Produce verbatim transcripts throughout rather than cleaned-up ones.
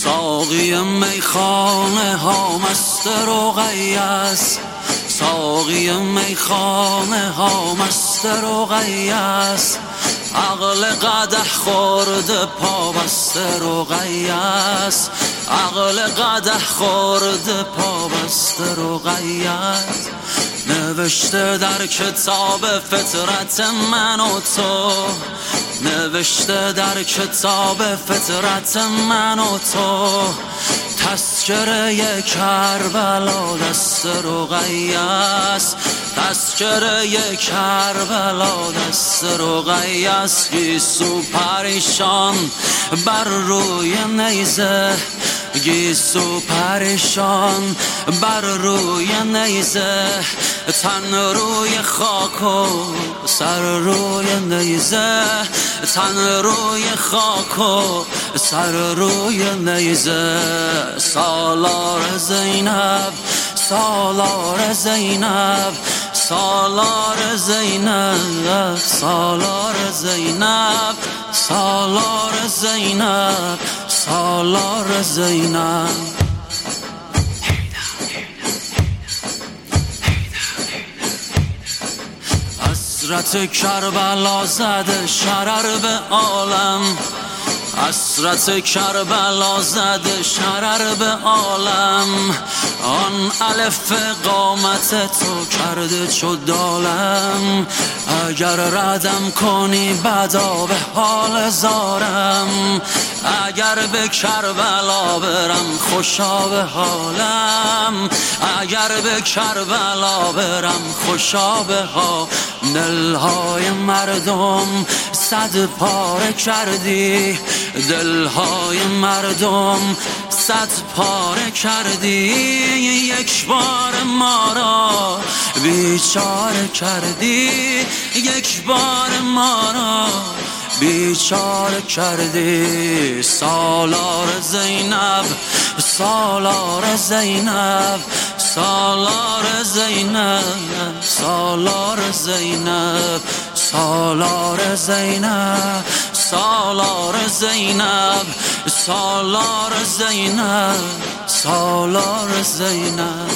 ساقی میخانه ها مست رقیه است، ساقی میخانه ها مست رقیه است، عقل قدح خورده پا بست رقیه است، عقل قدح خورده پا بست رقیه است. نوشته در کتاب فطرت من و تو، نوشته در کتاب فطرت من و تو، تذکره کربلا دست رقیه است، تذکره کربلا دست رقیه است. گیسو پریشان بر روی نیزه، گیسو پریشان بر روی نیزه، تن روی خاک و سر روی نیزه، تن روی خاک و سر روی نیزه. سالار زینب، سالار زینب، سالار زینب، سالار زینب، سالار زینب، سالار زینب. حسرت کربلا زده شرر به عالم، حسرت کربلا زده شرر به عالم، آن الف قامت تو کرده چو دالم. اگر ردم کنی بدا به حال زارم، اگر به کربلا برم خوشا به حالم، اگر به کربلا برم خوشا به حالم. دلهای مردم صد پاره کردی، دلهای مردم صد پاره کردی، یک بار ما را بیچاره کردی، یک بار ما را بیچاره کردی. سالار زینب، سالار زینب، سالار زینب، سالار زینب، سالار زینب، سالار زینب، سالار زینب، سالار زینب.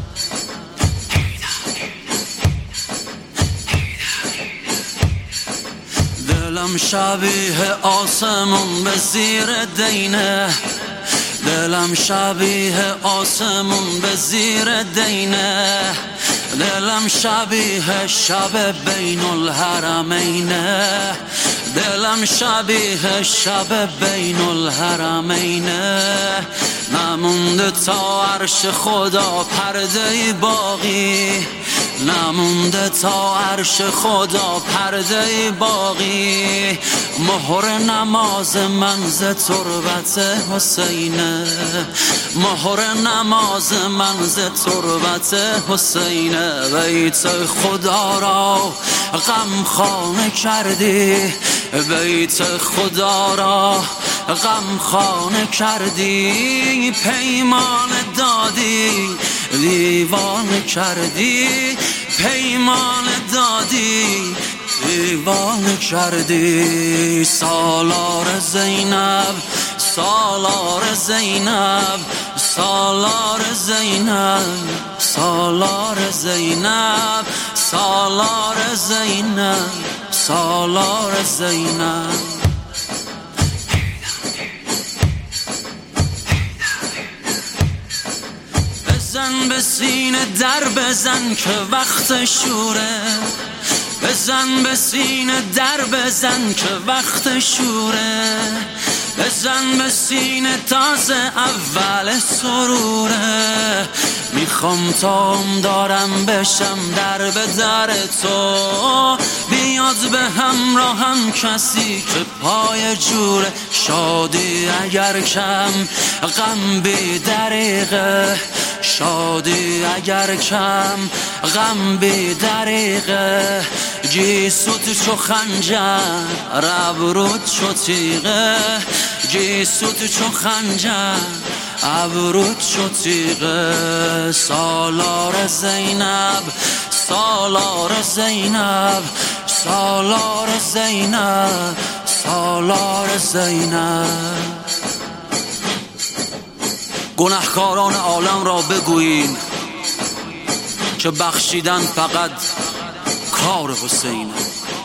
دلم شبیه آسمون به زیر دینه، دلم شبیه آسمون به زیر دینه، دلم شبیه شب بین الحرمینه، دلم شبیه شب بین الحرمینه. نمونده تا عرش خدا پرده باقی، نمونده تا عرش خدا پرده باقی. مهر نماز من ز تربت حسینه، مهر نماز من ز تربت حسینه. بیت خدا را غم خانه کردی، بیت خدا را غم خانه کردی، پیمان دادی دیوانه کردی، پیمان دادی دیوانه کردی. سالار زینب، سالار زینب، سالار زینب، سالار زینب، سالار زینب، سالار زینب. بزن به سینه در بزن که وقت شوره، بزن به سینه در بزن که وقت شوره، بزن به سینه تازه اول سروره. میخوام تا عمر دارم بشم در به در تو، بیاد به همراهم کسی که پای جوره. شادی اگر کم غم بی دریغه، شادی اگر کم غم بی دریغه. گیسوت چو خنجر ابروت چو تیغه، گیسوت چو خنجر ابروت چو تیغه. سالار زینب، سالار زینب، سالار زینب، سالار زینب. گنهکاران عالم را بگویین که بخشیدن فقط کار حسینه.